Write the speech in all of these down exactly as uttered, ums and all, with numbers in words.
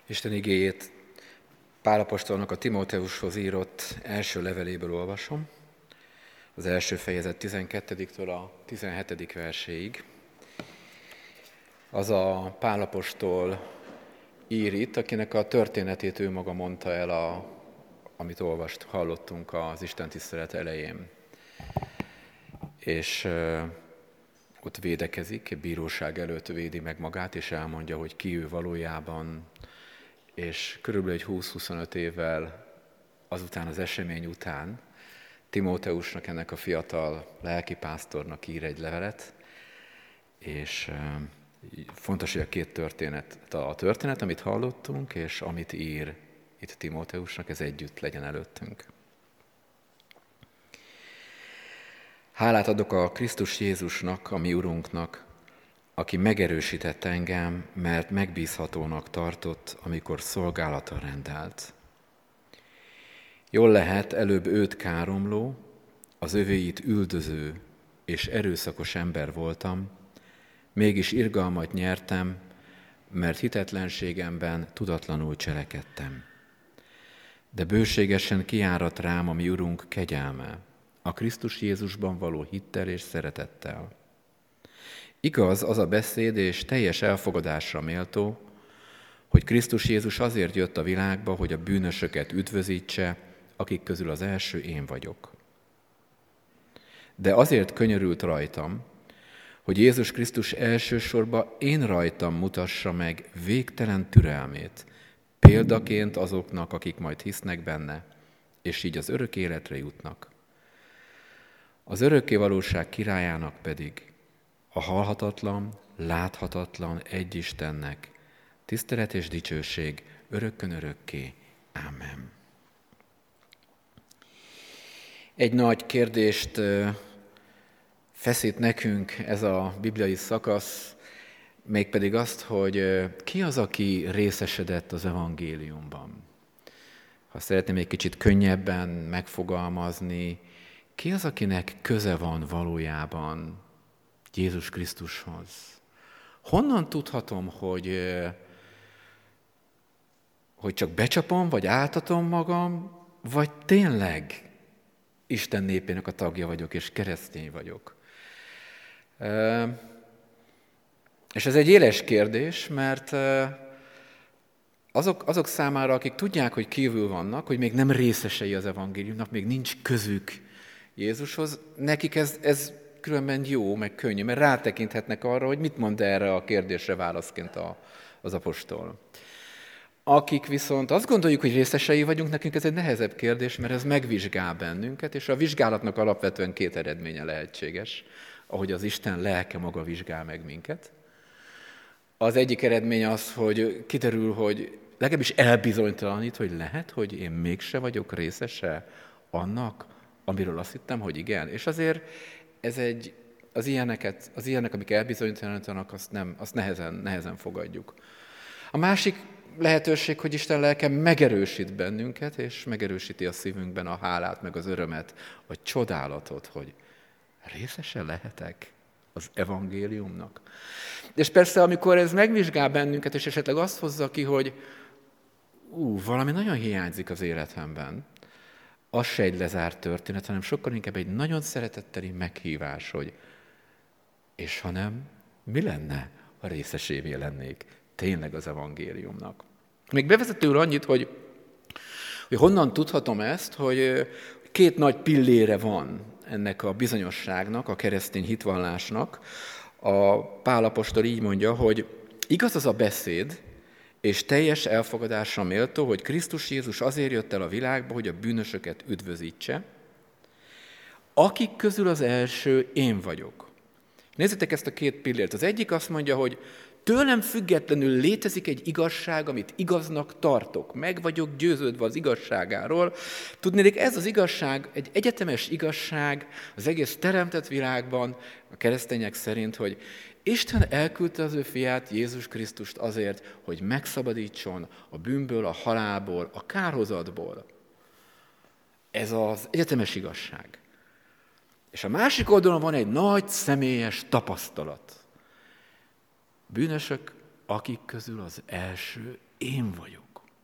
Isten igéjét Pál apostolnak a Timóteushoz írott első leveléből olvasom, az első fejezet tizenkettediktől a tizenhetedik verséig. Az a Pál apostol ír itt, akinek a történetét ő maga mondta el, a, amit olvast, hallottunk az Isten tisztelet elején. És uh, ott védekezik, bíróság előtt védi meg magát, és elmondja, hogy ki ő valójában, és körülbelül egy húsz-huszonöt évvel azután, az esemény után Timóteusnak, ennek a fiatal lelkipásztornak ír egy levelet, és fontos, hogy a két történet, a történet, amit hallottunk, és amit ír itt Timóteusnak, ez együtt legyen előttünk. Hálát adok a Krisztus Jézusnak, a mi Urunknak, aki megerősített engem, mert megbízhatónak tartott, amikor szolgálatra rendelt. Jól lehet, előbb őt káromló, az övéit üldöző és erőszakos ember voltam, mégis irgalmat nyertem, mert hitetlenségemben tudatlanul cselekedtem. De bőségesen kiárat rám a mi Urunk kegyelme, a Krisztus Jézusban való hittel és szeretettel. Igaz az a beszéd, és teljes elfogadásra méltó, hogy Krisztus Jézus azért jött a világba, hogy a bűnösöket üdvözítse, akik közül az első én vagyok. De azért könyörült rajtam, hogy Jézus Krisztus elsősorban én rajtam mutassa meg végtelen türelmét, példaként azoknak, akik majd hisznek benne, és így az örök életre jutnak. Az örökkévalóság királyának pedig, a halhatatlan, láthatatlan egy Istennek tisztelet és dicsőség örökkön örökké. Ámen. Egy nagy kérdést feszít nekünk ez a bibliai szakasz, mégpedig azt, hogy ki az, aki részesedett az evangéliumban. Ha szeretném egy kicsit könnyebben megfogalmazni, ki az, akinek köze van valójában Jézus Krisztushoz? Honnan tudhatom, hogy, hogy csak becsapom, vagy áltatom magam, vagy tényleg Isten népének a tagja vagyok, és keresztény vagyok? És ez egy éles kérdés, mert azok, azok számára, akik tudják, hogy kívül vannak, hogy még nem részesei az evangéliumnak, még nincs közük Jézushoz, nekik ez, ez különben jó, meg könnyű, mert rátekinthetnek arra, hogy mit mond erre a kérdésre válaszként a, az apostol. Akik viszont azt gondoljuk, hogy részesei vagyunk, nekünk ez egy nehezebb kérdés, mert ez megvizsgál bennünket, és a vizsgálatnak alapvetően két eredménye lehetséges, ahogy az Isten lelke maga vizsgál meg minket. Az egyik eredmény az, hogy kiderül, hogy legalábbis elbizonytalanít, hogy lehet, hogy én mégse vagyok részese annak, amiről azt hittem, hogy igen. És azért ez egy, az ilyeneket, az ilyenek, amik elbizonytalanítanak, azt, nem, azt nehezen, nehezen fogadjuk. A másik lehetőség, hogy Isten lelke megerősít bennünket, és megerősíti a szívünkben a hálát, meg az örömet, a csodálatot, hogy részese lehetek az evangéliumnak. És persze, amikor ez megvizsgál bennünket, és esetleg azt hozza ki, hogy ú, valami nagyon hiányzik az életemben, az se egy lezárt történet, hanem sokkal inkább egy nagyon szeretetteli meghívás, hogy és ha nem, mi lenne, ha részesévé lennék tényleg az evangéliumnak. Még bevezetőről annyit, hogy, hogy honnan tudhatom ezt, hogy két nagy pillére van ennek a bizonyosságnak, a keresztény hitvallásnak. A Pál apostol így mondja, hogy igaz az a beszéd, és teljes elfogadásra méltó, hogy Krisztus Jézus azért jött el a világba, hogy a bűnösöket üdvözítse, akik közül az első én vagyok. Nézzétek ezt a két pillért. Az egyik azt mondja, hogy tőlem függetlenül létezik egy igazság, amit igaznak tartok. Meg vagyok győződve az igazságáról. Tudnék, ez az igazság, egy egyetemes igazság az egész teremtett világban, a keresztények szerint, hogy Isten elküldte az ő fiát, Jézus Krisztust azért, hogy megszabadítson a bűnből, a halálból, a kárhozatból. Ez az egyetemes igazság. És a másik oldalon van egy nagy személyes tapasztalat. Bűnösök, akik közül az első Én vagyok.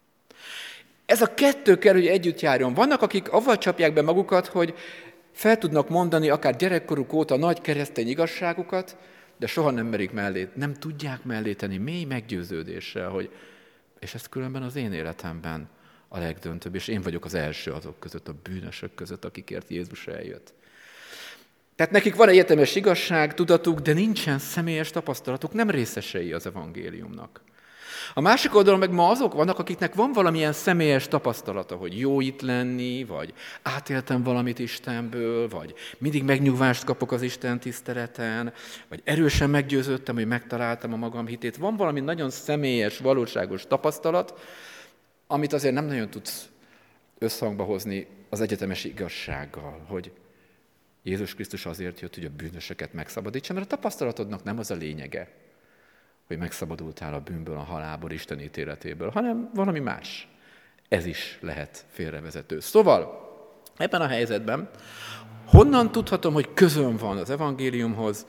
Ez a kettő kell, hogy együtt járjon. Vannak, akik avval csapják be magukat, hogy fel tudnak mondani akár gyerekkoruk óta nagy keresztény igazságokat, de soha nem merik mellé, nem tudják mellé tenni mély meggyőződéssel, hogy és ez különben az én életemben a legdöntőbb, és én vagyok az első azok között, a bűnösök között, akikért Jézus eljött. Tehát nekik van egyetemes igazság, tudatuk, de nincsen személyes tapasztalatuk, nem részesei az evangéliumnak. A másik oldalon meg ma azok vannak, akiknek van valamilyen személyes tapasztalata, hogy jó itt lenni, vagy átéltem valamit Istenből, vagy mindig megnyugvást kapok az Isten tiszteleten, vagy erősen meggyőződtem, hogy megtaláltam a magam hitét. Van valami nagyon személyes, valóságos tapasztalat, amit azért nem nagyon tudsz összhangba hozni az egyetemes igazsággal, hogy Jézus Krisztus azért jött, hogy a bűnösöket megszabadítsa, mert a tapasztalatodnak nem az a lényege, hogy megszabadultál a bűnből, a halálból, Isten ítéletéből, hanem valami más. Ez is lehet félrevezető. Szóval ebben a helyzetben honnan tudhatom, hogy közön van az evangéliumhoz?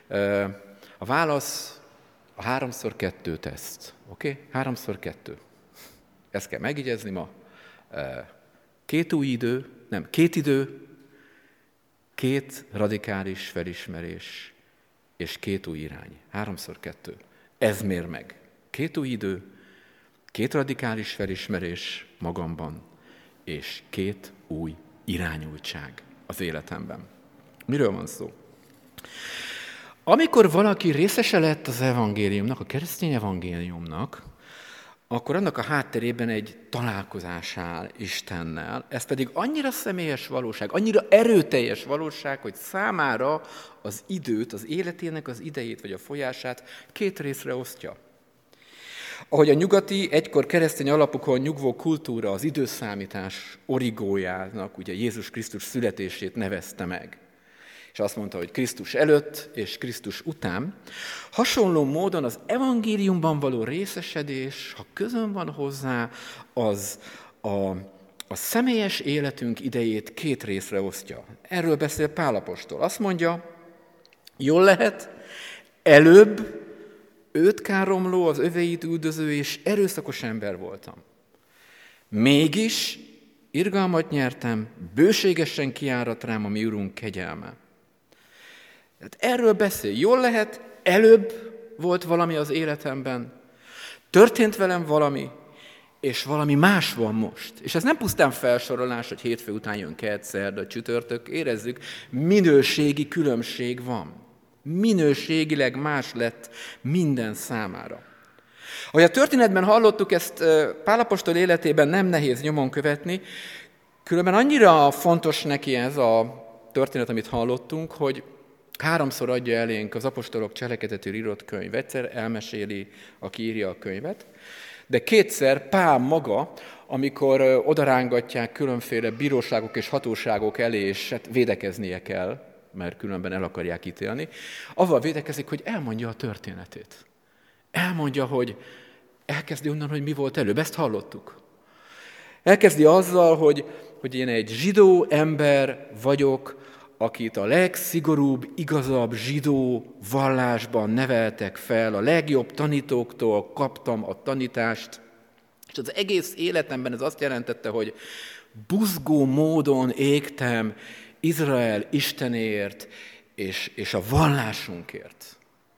A válasz a háromszor kettő teszt. Oké? Okay? Háromszor kettő. Ezt kell megjegyezni ma. Két új idő, nem, két idő, két radikális felismerés és két új irány. Háromszor kettő. Ez mér meg. Két új idő, két radikális felismerés magamban, és két új irányultság az életemben. Miről van szó? Amikor valaki részese lett az evangéliumnak, a keresztény evangéliumnak, akkor annak a hátterében egy találkozás áll Istennel. Ez pedig annyira személyes valóság, annyira erőteljes valóság, hogy számára az időt, az életének az idejét vagy a folyását két részre osztja. Ahogy a nyugati, egykor keresztény alapokon nyugvó kultúra az időszámítás origójának, ugye Jézus Krisztus születését nevezte meg. És azt mondta, hogy Krisztus előtt és Krisztus után. Hasonló módon az evangéliumban való részesedés, ha közön van hozzá, az a, a személyes életünk idejét két részre osztja. Erről beszél Pál apostol. Azt mondja, jól lehet, előbb őt káromló, az övéit üldöző és erőszakos ember voltam. Mégis irgalmat nyertem, bőségesen kiárat rám a mi Urunk kegyelme. Tehát erről beszél. Jól lehet, előbb volt valami az életemben, történt velem valami, és valami más van most. És ez nem pusztán felsorolás, hogy hétfő után jön kedd, szerda, csütörtök, érezzük, minőségi különbség van. Minőségileg más lett minden számára. Ahogy a történetben hallottuk, ezt Pál apostol életében nem nehéz nyomon követni, különben annyira fontos neki ez a történet, amit hallottunk, hogy háromszor adja elénk az apostolok cselekedetéről írott könyv. Egyszer elmeséli, aki írja a könyvet, de kétszer Pál maga, amikor odarángatják különféle bíróságok és hatóságok elé, és hát védekeznie kell, mert különben el akarják ítélni, avval védekezik, hogy elmondja a történetét. Elmondja, hogy elkezdi onnan, hogy mi volt előbb. Ezt hallottuk. Elkezdi azzal, hogy, hogy én egy zsidó ember vagyok, akit a legszigorúbb, igazabb zsidó vallásban neveltek fel, a legjobb tanítóktól kaptam a tanítást, és az egész életemben ez azt jelentette, hogy buzgó módon égtem Izrael Istenért és, és a vallásunkért.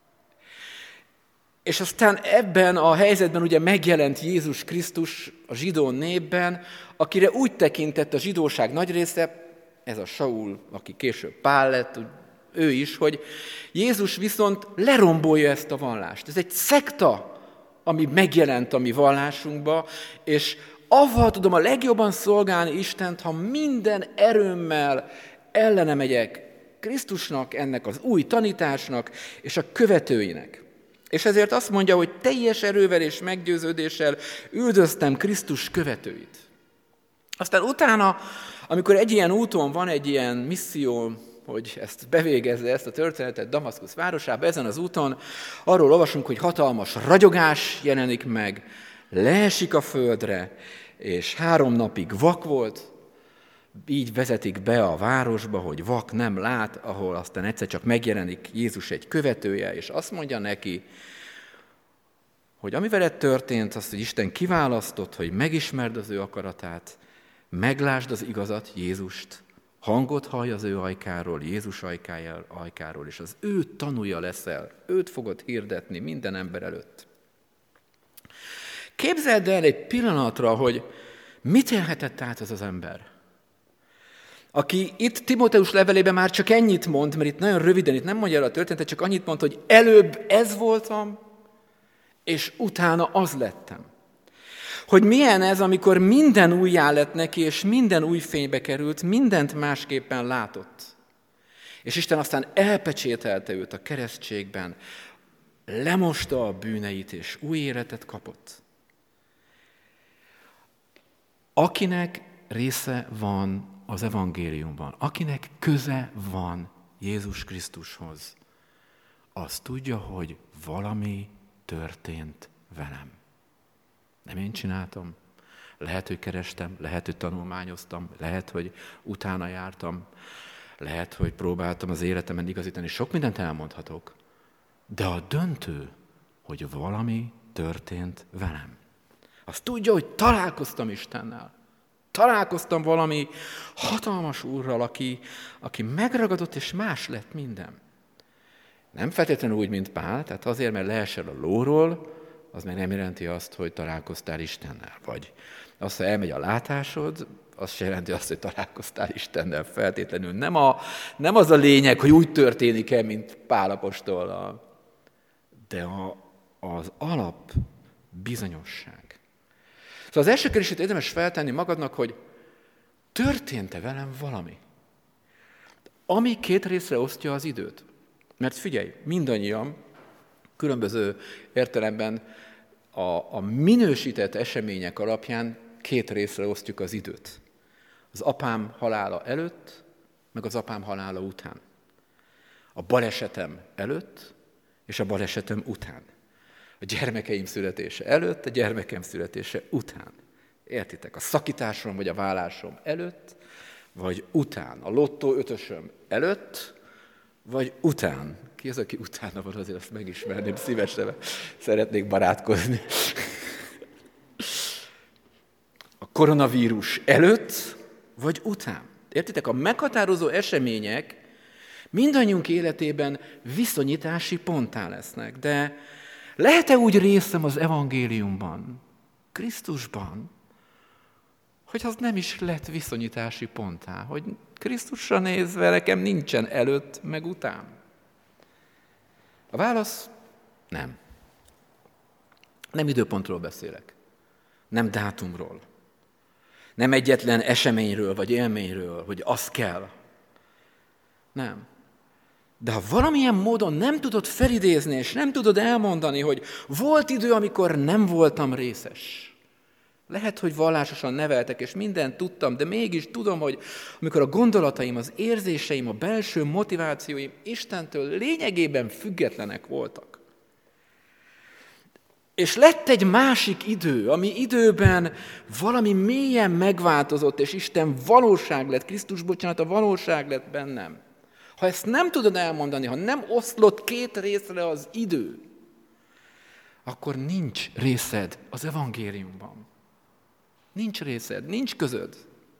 És aztán ebben a helyzetben ugye megjelent Jézus Krisztus a zsidó népben, akire úgy tekintett a zsidóság nagy része, ez a Saul, aki később Pál lett, ő is, hogy Jézus viszont lerombolja ezt a vallást. Ez egy szekta, ami megjelent a mi vallásunkba, és avval tudom a legjobban szolgálni Istent, ha minden erőmmel ellene megyek Krisztusnak, ennek az új tanításnak és a követőinek. És ezért azt mondja, hogy teljes erővel és meggyőződéssel üldöztem Krisztus követőit. Aztán utána, amikor egy ilyen úton van egy ilyen misszió, hogy ezt bevégezze, ezt a történetet Damaszkusz városába, ezen az úton arról olvasunk, hogy hatalmas ragyogás jelenik meg, leesik a földre, és három napig vak volt, így vezetik be a városba, hogy vak nem lát, ahol aztán egyszer csak megjelenik Jézus egy követője, és azt mondja neki, hogy ami veled történt, azt, hogy Isten kiválasztott, hogy megismerd az ő akaratát, meglásd az igazat, Jézust, hangot hallj az ő ajkáról, Jézus ajkáról, és az ő tanúja leszel, őt fogod hirdetni minden ember előtt. Képzeld el egy pillanatra, hogy mit élhetett át ez az ember, aki itt Timóteus levelében már csak ennyit mond, mert itt nagyon röviden, itt nem mondja el a történetet, csak annyit mond, hogy előbb ez voltam, és utána az lettem. Hogy milyen ez, amikor minden újjá lett neki, és minden új fénybe került, mindent másképpen látott. És Isten aztán elpecsételte őt a keresztségben, lemosta a bűneit, és új életet kapott. Akinek része van az evangéliumban, akinek köze van Jézus Krisztushoz, az tudja, hogy valami történt velem. Nem én csináltam. Lehet, hogy kerestem, lehet, hogy tanulmányoztam, lehet, hogy utána jártam, lehet, hogy próbáltam az életemen igazítani, sok mindent elmondhatok. De a döntő, hogy valami történt velem. Azt tudja, hogy találkoztam Istennel. Találkoztam valami hatalmas úrral, aki, aki megragadott, és más lett minden. Nem feltétlenül úgy, mint Pál, tehát azért, mert leesel a lóról, az meg nem jelenti azt, hogy találkoztál Istennel. Vagy azt, hogy elmegy a látásod, az se jelenti azt, hogy találkoztál Istennel feltétlenül. Nem, a, nem az a lényeg, hogy úgy történik-e, mint Pál apostol, de a, az alap bizonyosság. Szóval az első kérdését érdemes feltenni magadnak, hogy történt-e velem valami? Ami két részre osztja az időt. Mert figyelj, mindannyian különböző értelemben a, a minősített események alapján két részre osztjuk az időt. Az apám halála előtt, meg az apám halála után. A balesetem előtt, és a balesetem után. A gyermekeim születése előtt, a gyermekem születése után. Értitek? A szakításom vagy a vállásom előtt, vagy után. A lottó ötösöm előtt, vagy után. Ki az, aki utána van, azért azt megismerném szívesen, szeretnék barátkozni. A koronavírus előtt, vagy után. Értitek? A meghatározó események mindannyiunk életében viszonyítási ponttá lesznek, de lehet-e úgy részem az evangéliumban, Krisztusban, hogy az nem is lett viszonyítási ponttá, hogy Krisztusra nézve nekem nincsen előtt, meg után? A válasz nem. Nem időpontról beszélek, nem dátumról, nem egyetlen eseményről vagy élményről, hogy az kell. Nem. De ha valamilyen módon nem tudod felidézni, és nem tudod elmondani, hogy volt idő, amikor nem voltam részes. Lehet, hogy vallásosan neveltek, és mindent tudtam, de mégis tudom, hogy amikor a gondolataim, az érzéseim, a belső motivációim Istentől lényegében függetlenek voltak. És lett egy másik idő, ami időben valami mélyen megváltozott, és Isten valóság lett, Krisztus bocsánat, a valóság lett bennem. Ha ezt nem tudod elmondani, ha nem oszlott két részre az idő, akkor nincs részed az evangéliumban. Nincs részed, nincs közöd.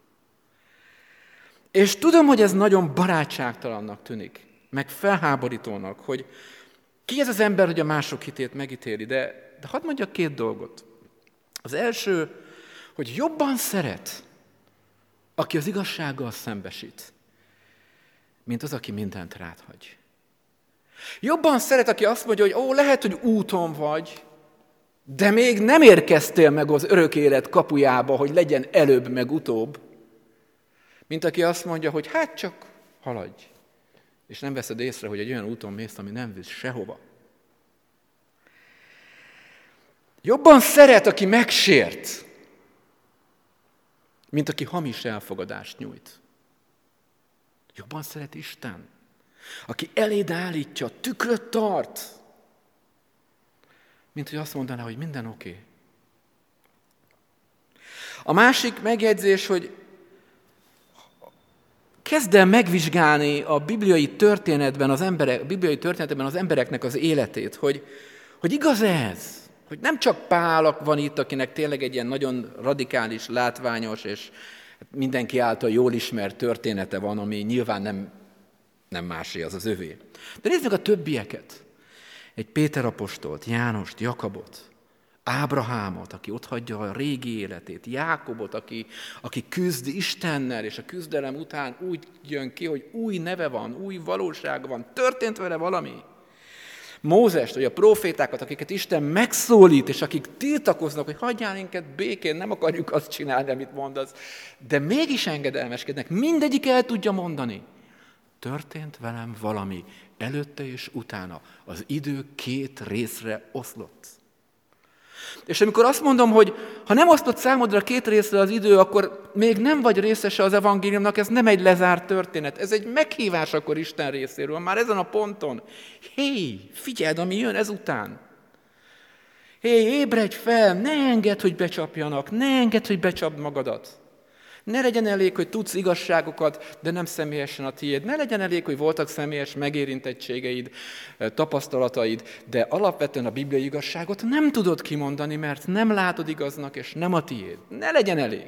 És tudom, hogy ez nagyon barátságtalannak tűnik, meg felháborítónak, hogy ki ez az ember, hogy a mások hitét megítéli, de, de hadd mondjak két dolgot. Az első, hogy jobban szeret, aki az igazsággal szembesít, mint az, aki mindent ráthagy. Jobban szeret, aki azt mondja, hogy ó, lehet, hogy úton vagy, de még nem érkeztél meg az örök élet kapujába, hogy legyen előbb meg utóbb, mint aki azt mondja, hogy hát csak haladj, és nem veszed észre, hogy egy olyan úton mész, ami nem visz sehova. Jobban szeret, aki megsért, mint aki hamis elfogadást nyújt. Jobban szeret Isten, aki eléd állítja, tükröt tart, mint hogy azt mondaná, hogy minden oké. Okay. A másik megjegyzés, hogy kezd el megvizsgálni a bibliai történetben az emberek, a bibliai történetben az embereknek az életét, hogy, hogy igaz ez, Hogy nem csak Pál van itt, akinek tényleg egy ilyen nagyon radikális, látványos, és mindenki által jól ismert története van, ami nyilván nem, nem másé, az az övé. De nézd meg a többieket. Egy Péter apostolt, Jánost, Jakabot, Ábrahámot, aki otthagyja a régi életét, Jákobot, aki, aki küzd Istennel, és a küzdelem után úgy jön ki, hogy új neve van, új valóság van, történt vele valami. Mózest, vagy a profétákat, akiket Isten megszólít, és akik tiltakoznak, hogy hagyjál minket békén, nem akarjuk azt csinálni, amit mondasz, de mégis engedelmeskednek, mindegyik el tudja mondani. Történt velem valami, előtte és utána. Az idő két részre oszlott. És amikor azt mondom, hogy ha nem osztott számodra két részre az idő, akkor még nem vagy részese az evangéliumnak, ez nem egy lezárt történet, ez egy meghívás akkor Isten részéről, már ezen a ponton. Hé, figyeld, ami jön ezután. Hé, ébredj fel, ne engedd, hogy becsapjanak, ne engedd, hogy becsapd magadat. Ne legyen elég, hogy tudsz igazságokat, de nem személyesen a tiéd. Ne legyen elég, hogy voltak személyes megérintettségeid, tapasztalataid, de alapvetően a bibliai igazságot nem tudod kimondani, mert nem látod igaznak, és nem a tiéd. Ne legyen elég.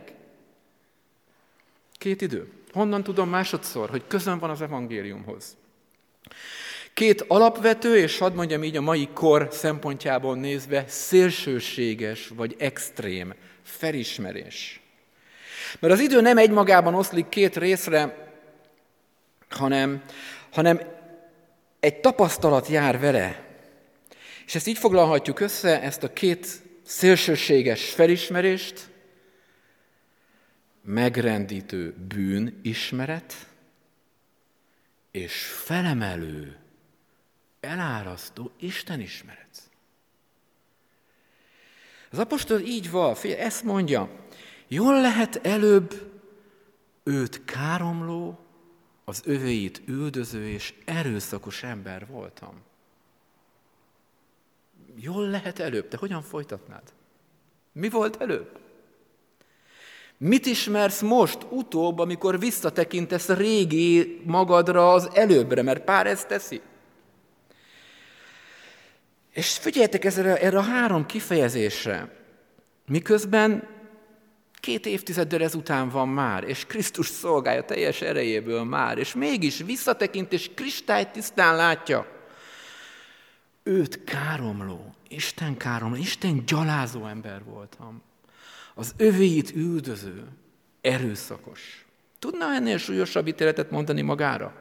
Két idő. Honnan tudom másodszor, hogy közön van az evangéliumhoz? Két alapvető, és hadd mondjam így a mai kor szempontjából nézve, szélsőséges vagy extrém felismerés. Mert az idő nem egymagában oszlik két részre, hanem, hanem egy tapasztalat jár vele. És ezt így foglalhatjuk össze, ezt a két szélsőséges felismerést, megrendítő bűnismeret és felemelő, elárasztó istenismeret. Az apostol így van, figyelj, ezt mondja, jól lehet előbb őt káromló, az övéit üldöző és erőszakos ember voltam. Jól lehet előbb, te hogyan folytatnád? Mi volt előbb? Mit ismersz most, utóbb, amikor visszatekintesz a régi magadra az előbbre, mert Pál ezt teszi? És figyeljetek erre, erre a három kifejezésre, miközben két évtizeddel ezután van már, és Krisztus szolgálja teljes erejéből már, és mégis visszatekint, és kristálytisztán látja. Őt káromló, Isten káromló, Isten gyalázó ember voltam. Az övéit üldöző, erőszakos. Tudna ennél súlyosabb ítéletet mondani magára?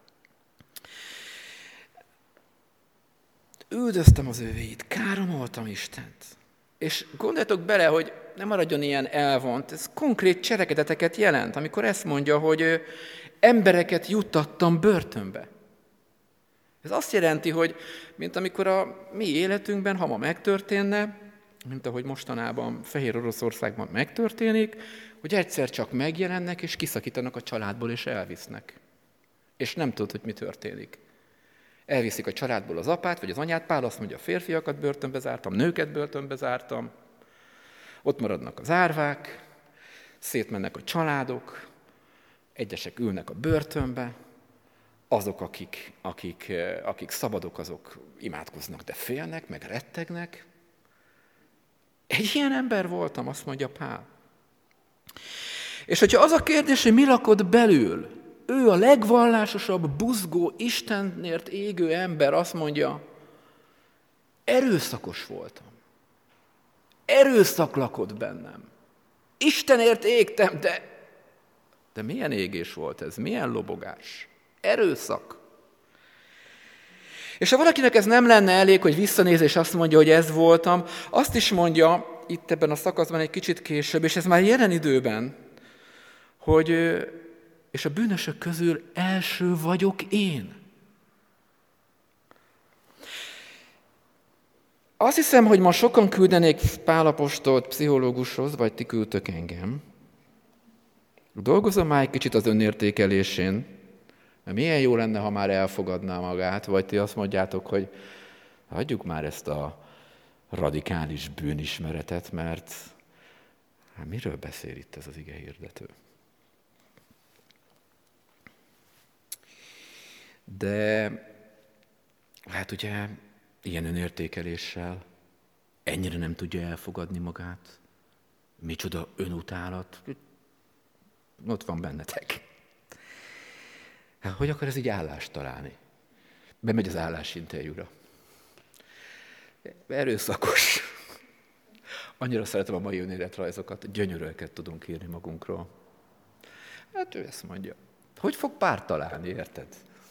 Üldöztem az övéit, káromoltam Istent. És gondoljatok bele, hogy nem maradjon ilyen elvont, ez konkrét cselekedeteket jelent, amikor ezt mondja, hogy embereket juttattam börtönbe. Ez azt jelenti, hogy mint amikor a mi életünkben, ha ma megtörténne, mint ahogy mostanában Fehér Oroszországban megtörténik, hogy egyszer csak megjelennek, és kiszakítanak a családból, és elvisznek. És nem tudod, hogy mi történik. Elviszik a családból az apát, vagy az anyát, Pál azt mondja, férfiakat börtönbe zártam, nőket börtönbe zártam, ott maradnak az árvák, szétmennek a családok, egyesek ülnek a börtönbe, azok, akik, akik, akik szabadok, azok imádkoznak, de félnek, meg rettegnek. Egy ilyen ember voltam, azt mondja Pál. És hogyha az a kérdés, hogy mi lakott belül, ő a legvallásosabb, buzgó, Istenért égő ember, azt mondja, erőszakos voltam. Erőszak lakott bennem. Istenért égtem, de, de milyen égés volt ez? Milyen lobogás? Erőszak. És ha valakinek ez nem lenne elég, hogy visszanéz és azt mondja, hogy ez voltam, azt is mondja itt ebben a szakaszban egy kicsit később, és ez már jelen időben, hogy és a bűnösök közül első vagyok én. Azt hiszem, hogy ma sokan küldenék Pál apostolt pszichológushoz, vagy ti küldtök engem. Dolgozom már egy kicsit az önértékelésén, mert milyen jó lenne, ha már elfogadná magát, vagy ti azt mondjátok, hogy hagyjuk már ezt a radikális bűnismeretet, mert hát miről beszél itt ez az ige hirdető? De hát ugye ilyen önértékeléssel ennyire nem tudja elfogadni magát. Micsoda önutálat. Ott van bennetek. Hát, hogy akar ez így állást találni? Bemegy az állásinterjúra. Erőszakos. Annyira szeretem a mai önéletrajzokat, gyönyörűeket tudunk írni magunkról. Hát ő ezt mondja. Hogy fog párt találni, érted?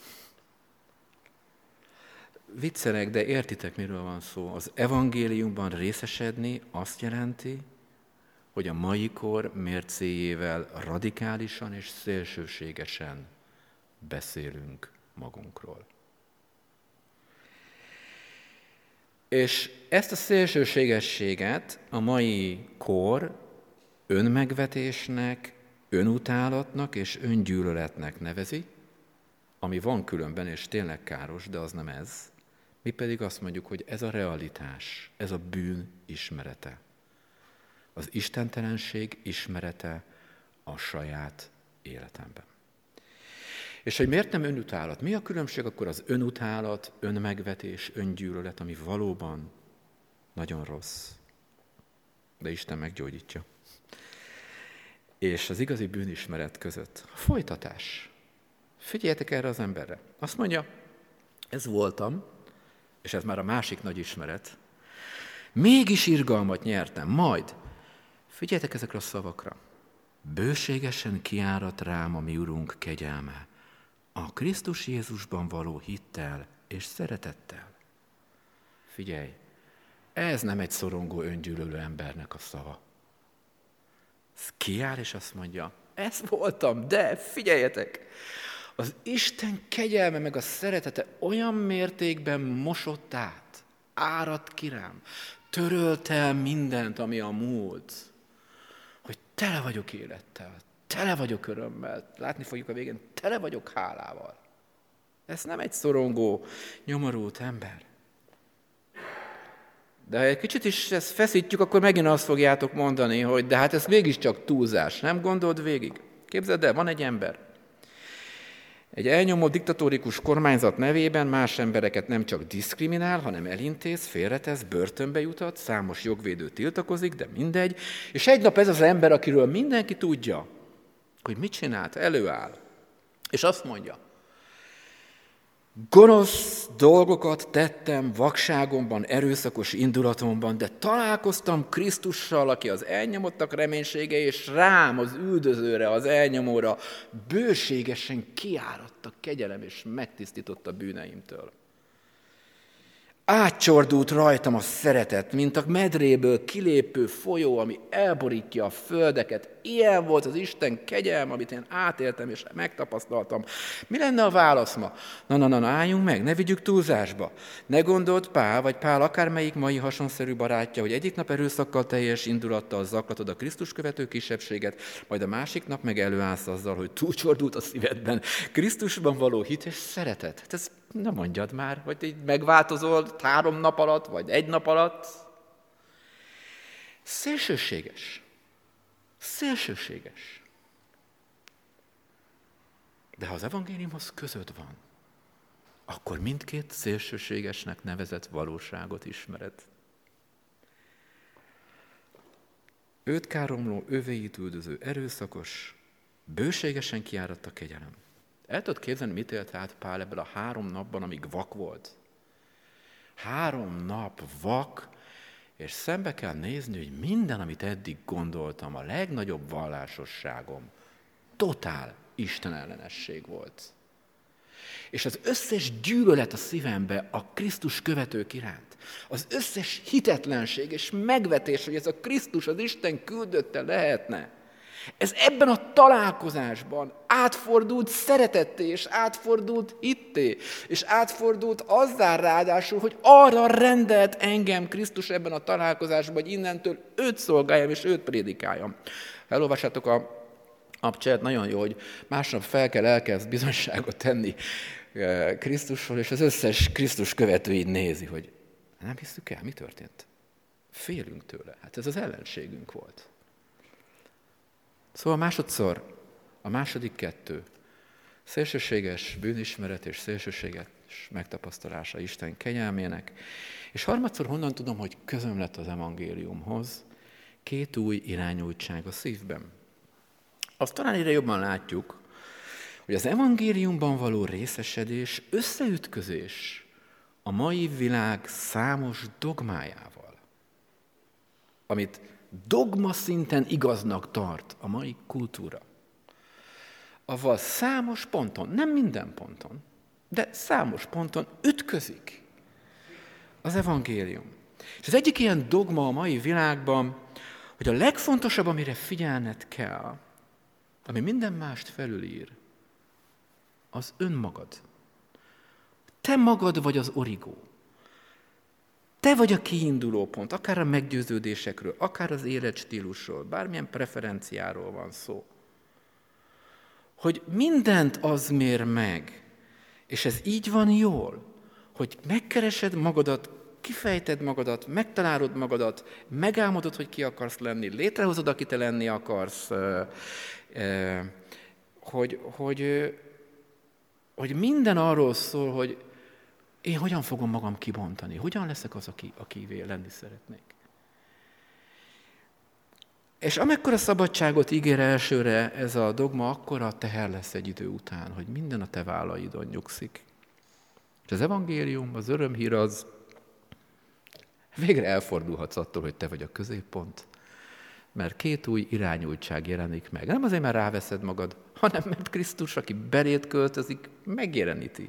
Viccelek, de értitek, miről van szó. Az evangéliumban részesedni azt jelenti, hogy a mai kor mércéjével radikálisan és szélsőségesen beszélünk magunkról. És ezt a szélsőségességet a mai kor önmegvetésnek, önutálatnak és öngyűlöletnek nevezi, ami van különben, és tényleg káros, de az nem ez. Mi pedig azt mondjuk, hogy ez a realitás, ez a bűn ismerete. Az istentelenség ismerete a saját életemben. És hogy miért nem önutálat? Mi a különbség akkor az önutálat, önmegvetés, öngyűlölet, ami valóban nagyon rossz, de Isten meggyógyítja. És az igazi bűnismeret között a folytatás. Figyeljetek erre az emberre. Azt mondja, ez voltam, és ez már a másik nagy ismeret, mégis irgalmat nyertem, majd, figyeljetek ezekre a szavakra, bőségesen kiárat rám a mi Urunk kegyelme, a Krisztus Jézusban való hittel és szeretettel. Figyelj, ez nem egy szorongó, öngyűlölő embernek a szava. Ez kiáll és azt mondja, ez voltam, de figyeljetek, az Isten kegyelme meg a szeretete olyan mértékben mosott át, áradt ki rám, törölt el mindent, ami a múlt, hogy tele vagyok élettel, tele vagyok örömmel, látni fogjuk a végén, tele vagyok hálával. Ez nem egy szorongó, nyomorult ember. De ha egy kicsit is ezt feszítjük, akkor megint azt fogjátok mondani, hogy de hát ez mégiscsak túlzás, nem gondold végig? Képzeld el, van egy ember. Egy elnyomó diktatórikus kormányzat nevében más embereket nem csak diszkriminál, hanem elintéz, félretesz, börtönbe jutat, számos jogvédő tiltakozik, de mindegy. És egy nap ez az ember, akiről mindenki tudja, hogy mit csinált, előáll, és azt mondja, gonosz dolgokat tettem vakságomban, erőszakos indulatomban, de találkoztam Krisztussal, aki az elnyomottak reménysége, és rám, az üldözőre, az elnyomóra bőségesen kiáradt a kegyelem, és megtisztított a bűneimtől. Átcsordult rajtam a szeretet, mint a medréből kilépő folyó, ami elborítja a földeket. Ilyen volt az Isten kegyelme, amit én átéltem és megtapasztaltam. Mi lenne a válasz ma? Na, na, na, na, álljunk meg, ne vigyük túlzásba. Ne gondolt Pál, vagy Pál akármelyik mai hasonszerű barátja, hogy egyik nap erőszakkal teljes indulattal zaklatod a Krisztus követő kisebbséget, majd a másik nap meg előállsz azzal, hogy túlcsordult a szívedben Krisztusban való hit és szeretet. Hát ez nem mondjad már, hogy így megváltozol három nap alatt, vagy egy nap alatt. Szélsőséges. Szélsőséges. De ha az evangéliumhoz közöd van, akkor mindkét szélsőségesnek nevezett valóságot ismered. Őt káromló, övéit üldöző, erőszakos, bőségesen kiáradt a kegyelem. El tudod képzelni, mit élt át Pál ebből a három napban, amíg vak volt? Három nap vak, és szembe kell nézni, hogy minden, amit eddig gondoltam, a legnagyobb vallásosságom, totál istenellenesség volt. És az összes gyűlölet a szívembe a Krisztus követők iránt, az összes hitetlenség és megvetés, hogy ez a Krisztus az Isten küldötte lehetne, ez ebben a találkozásban átfordult szeretetté, és átfordult hitté, és átfordult azzá ráadásul, hogy arra rendelt engem Krisztus ebben a találkozásban, hogy innentől őt szolgáljam, és őt prédikáljam. Ha elolvassátok a abcselt, nagyon jó, hogy másnap fel kell, elkezd bizonyságot tenni Krisztusról, és az összes Krisztus követő így nézi, hogy nem hiszük el, mi történt? Félünk tőle. Hát ez az ellenségünk volt. Szóval másodszor, a második kettő, szélsőséges bűnismeret és szélsőséges megtapasztalása Isten kegyelmének, És harmadszor honnan tudom, hogy közöm lett az evangéliumhoz? Két új irányultság a szívben. Azt talán egyre jobban látjuk, hogy az evangéliumban való részesedés összeütközés a mai világ számos dogmájával, amit dogma szinten igaznak tart a mai kultúra. Avval számos ponton, nem minden ponton, de számos ponton ütközik az evangélium. És az egyik ilyen dogma a mai világban, hogy a legfontosabb, amire figyelned kell, ami minden mást felülír, az önmagad. Te magad vagy az origó. Te vagy a kiinduló pont, akár a meggyőződésekről, akár az életstílusról, bármilyen preferenciáról van szó. Hogy mindent az mér meg, és ez így van jól, hogy megkeresed magadat, kifejted magadat, megtalálod magadat, megálmodod, hogy ki akarsz lenni, létrehozod, aki te lenni akarsz, hogy, hogy, hogy minden arról szól, hogy én hogyan fogom magam kibontani, hogyan leszek az, aki, akivé lenni szeretnék. És amekkora szabadságot ígér elsőre ez a dogma, akkora teher lesz egy idő után, hogy minden a te vállaidon nyugszik. És az evangélium, az örömhír az, végre elfordulhatsz attól, hogy te vagy a középpont, mert két új irányultság jelenik meg. Nem azért, mert ráveszed magad, hanem mert Krisztus, aki beléd költözik, megjeleníti.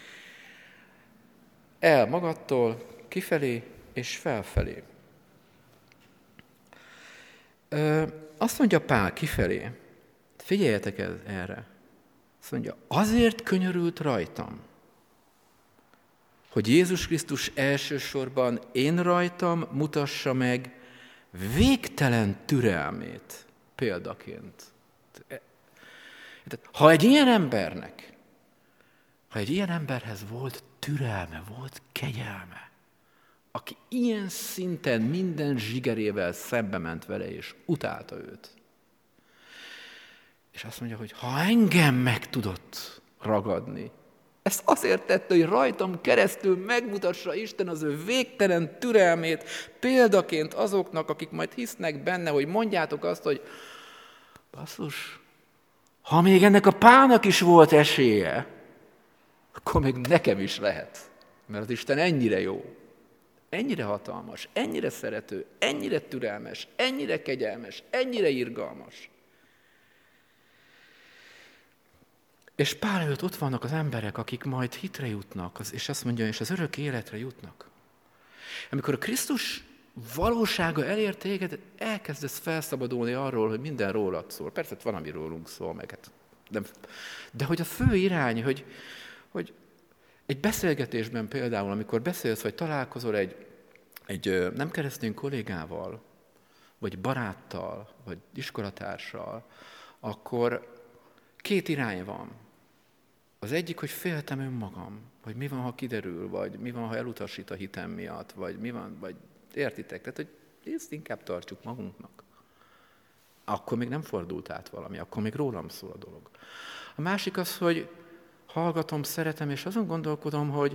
El magadtól, kifelé és felfelé. Ö, azt mondja Pál kifelé, figyeljetek erre, azt mondja, azért könyörült rajtam, hogy Jézus Krisztus elsősorban én rajtam mutassa meg végtelen türelmét példaként. Ha egy ilyen embernek, ha egy ilyen emberhez volt türelme, volt kegyelme, aki ilyen szinten minden zsigerével szembe ment vele, és utálta őt. És azt mondja, hogy ha engem meg tudott ragadni, ezt azért tette, hogy rajtam keresztül megmutassa Isten az ő végtelen türelmét, példaként azoknak, akik majd hisznek benne, hogy mondjátok azt, hogy basszus, ha még ennek a Pálnak is volt esélye, akkor még nekem is lehet. Mert az Isten ennyire jó, ennyire hatalmas, ennyire szerető, ennyire türelmes, ennyire kegyelmes, ennyire irgalmas. És Pál előtt ott vannak az emberek, akik majd hitre jutnak, és azt mondja, és az örök életre jutnak. Amikor a Krisztus valósága elér téged, elkezdesz felszabadulni arról, hogy minden rólad szól. Persze van, ami rólunk szól, meg hát nem. De hogy a fő irány, hogy, hogy egy beszélgetésben például, amikor beszélsz, vagy találkozol egy, egy nem keresztény kollégával, vagy baráttal, vagy iskolatársal, akkor két irány van. Az egyik, hogy féltem önmagam, hogy mi van, ha kiderül, vagy mi van, ha elutasít a hitem miatt, vagy mi van, vagy értitek? Tehát, hogy ezt inkább tartsuk magunknak. Akkor még nem fordult át valami, akkor még rólam szól a dolog. A másik az, hogy hallgatom, szeretem, és azon gondolkodom, hogy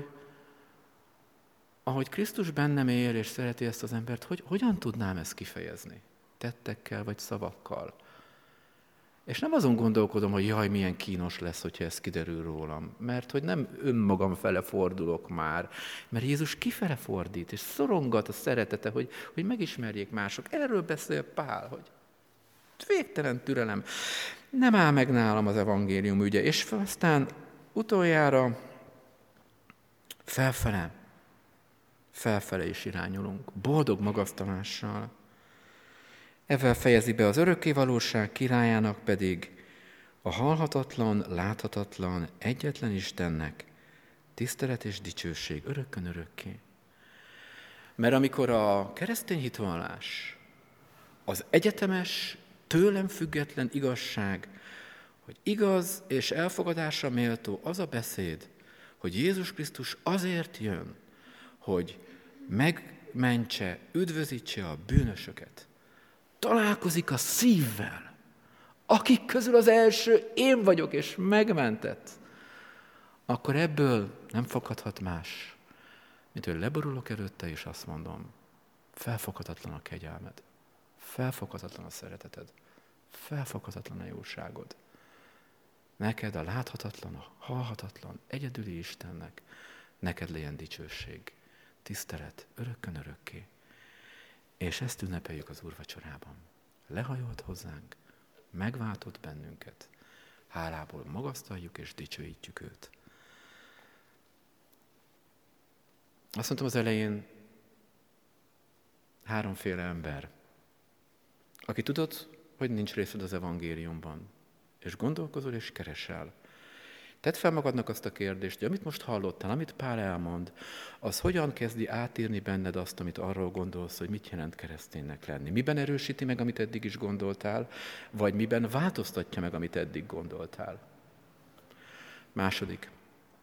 ahogy Krisztus bennem él, és szereti ezt az embert, hogy hogyan tudnám ezt kifejezni? Tettekkel, vagy szavakkal? És nem azon gondolkodom, hogy jaj, milyen kínos lesz, hogyha ez kiderül rólam. Mert hogy nem önmagam fele fordulok már, mert Jézus kifele fordít, és szorongat a szeretete, hogy, hogy megismerjék mások. Erről beszél Pál, hogy végtelen türelem. Nem áll meg nálam az evangélium ügye. És aztán utoljára felfele, felfele is irányulunk. Boldog magasztalással. Ezzel fejezi be az örökkévalóság királyának pedig a halhatatlan, láthatatlan, egyetlen Istennek tisztelet és dicsőség örökkön örökké. Mert amikor a keresztény hitvallás, az egyetemes, tőlem független igazság, hogy igaz és elfogadásra méltó az a beszéd, hogy Jézus Krisztus azért jön, hogy megmentse, üdvözítse a bűnösöket, találkozik a szívvel, akik közül az első én vagyok, és megmentett, akkor ebből nem fakadhat más, mint hogy leborulok előtte, és azt mondom, felfoghatatlan a kegyelmed, felfoghatatlan a szereteted, felfoghatatlan a jóságod. Neked a láthatatlan, a hallhatatlan, egyedüli Istennek, neked legyen dicsőség, tisztelet, örökkön örökké. És ezt ünnepeljük az úrvacsorában. Lehajolt hozzánk, megváltott bennünket, hálából magasztaljuk és dicsőítjük őt. Azt mondtam az elején, háromféle ember, aki tudod, hogy nincs részed az evangéliumban, és gondolkozol és keresel. Tedd fel magadnak azt a kérdést, hogy amit most hallottál, amit Pál elmond, az hogyan kezdi átírni benned azt, amit arról gondolsz, hogy mit jelent kereszténynek lenni. Miben erősíti meg, amit eddig is gondoltál, vagy miben változtatja meg, amit eddig gondoltál. Második.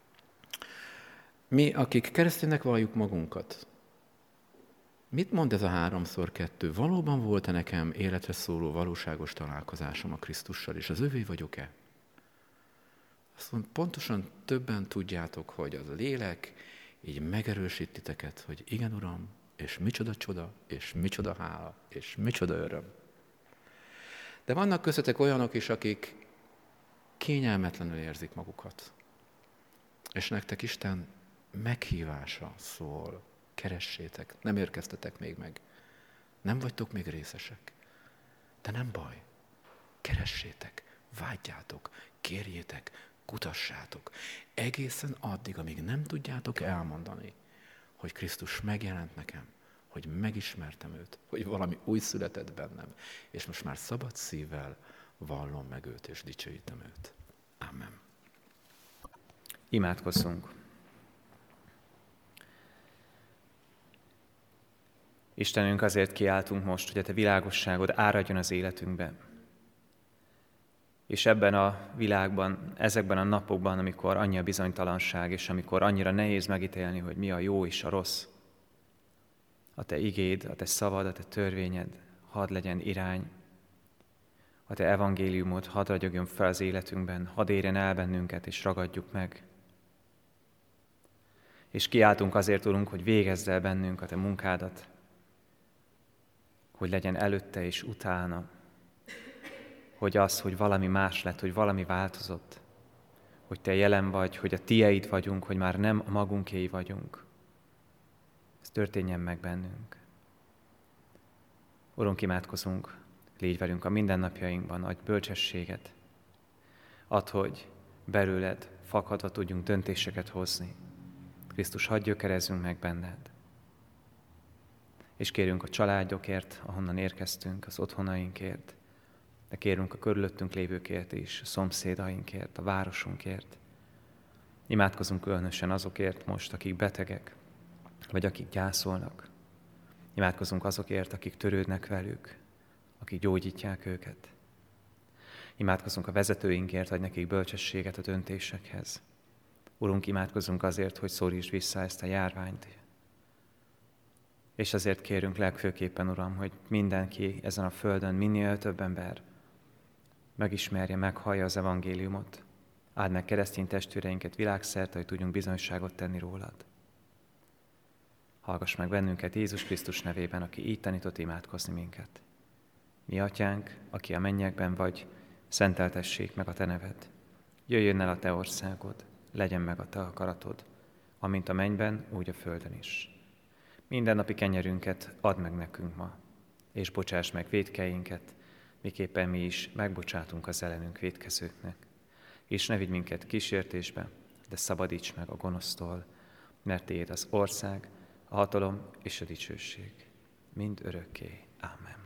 Mi, akik kereszténynek valljuk magunkat, mit mond ez a háromszor kettő? Valóban volt-e nekem életre szóló valóságos találkozásom a Krisztussal, és az övé vagyok-e? Azt mondom, pontosan többen tudjátok, hogy az a lélek így megerősít titeket, hogy igen, Uram, és micsoda csoda, és micsoda hála, és micsoda öröm. De vannak köztetek olyanok is, akik kényelmetlenül érzik magukat. És nektek Isten meghívása szól, keressétek, nem érkeztetek még meg. Nem vagytok még részesek. De nem baj. Keressétek, vágyjátok, kérjétek, kutassátok. Egészen addig, amíg nem tudjátok elmondani, hogy Krisztus megjelent nekem, hogy megismertem őt, hogy valami új született bennem, és most már szabad szívvel vallom meg őt, és dicsőítem őt. Amen. Imádkozzunk. Istenünk, azért kiáltunk most, hogy a Te világosságod áradjon az életünkbe. És ebben a világban, ezekben a napokban, amikor annyi a bizonytalanság, és amikor annyira nehéz megítélni, hogy mi a jó és a rossz, a Te igéd, a Te szavad, a Te törvényed, hadd legyen irány, a Te evangéliumod hadd ragyogjon fel az életünkben, hadd érjen el bennünket, és ragadjuk meg. És kiáltunk azért, Urunk, hogy végezd el bennünk a Te munkádat, hogy legyen előtte és utána, hogy az, hogy valami más lett, hogy valami változott, hogy Te jelen vagy, hogy a Tieid vagyunk, hogy már nem a magunkéi vagyunk. Ez történjen meg bennünk. Urunk, imádkozunk, légy velünk a mindennapjainkban, adj bölcsességet, add, hogy belőled fakadva tudjunk döntéseket hozni. Krisztus, hadd gyökerezzünk meg benned. És kérünk a családokért, ahonnan érkeztünk, az otthonainkért, de kérünk a körülöttünk lévőkért is, a szomszédainkért, a városunkért. Imádkozunk különösen azokért most, akik betegek, vagy akik gyászolnak. Imádkozunk azokért, akik törődnek velük, akik gyógyítják őket. Imádkozunk a vezetőinkért, adj nekik bölcsességet a döntésekhez. Urunk, imádkozunk azért, hogy szorítsd vissza ezt a járványt. És azért kérünk legfőképpen, Uram, hogy mindenki ezen a földön, minél több ember megismerje, meghallja az evangéliumot. Áld meg keresztény testvéreinket világszerte, hogy tudjunk bizonyságot tenni rólad. Hallgass meg bennünket Jézus Krisztus nevében, aki így tanított imádkozni minket. Mi atyánk, aki a mennyekben vagy, szenteltessék meg a te neved. Jöjjön el a te országod, legyen meg a te akaratod, amint a mennyben, úgy a földön is. Mindennapi kenyerünket add meg nekünk ma, és bocsáss meg vétkeinket, miképpen mi is megbocsátunk az ellenünk vétkezőknek. És ne vigy minket kísértésbe, de szabadíts meg a gonosztól, mert tiéd az ország, a hatalom és a dicsőség, mind örökké. Ámen.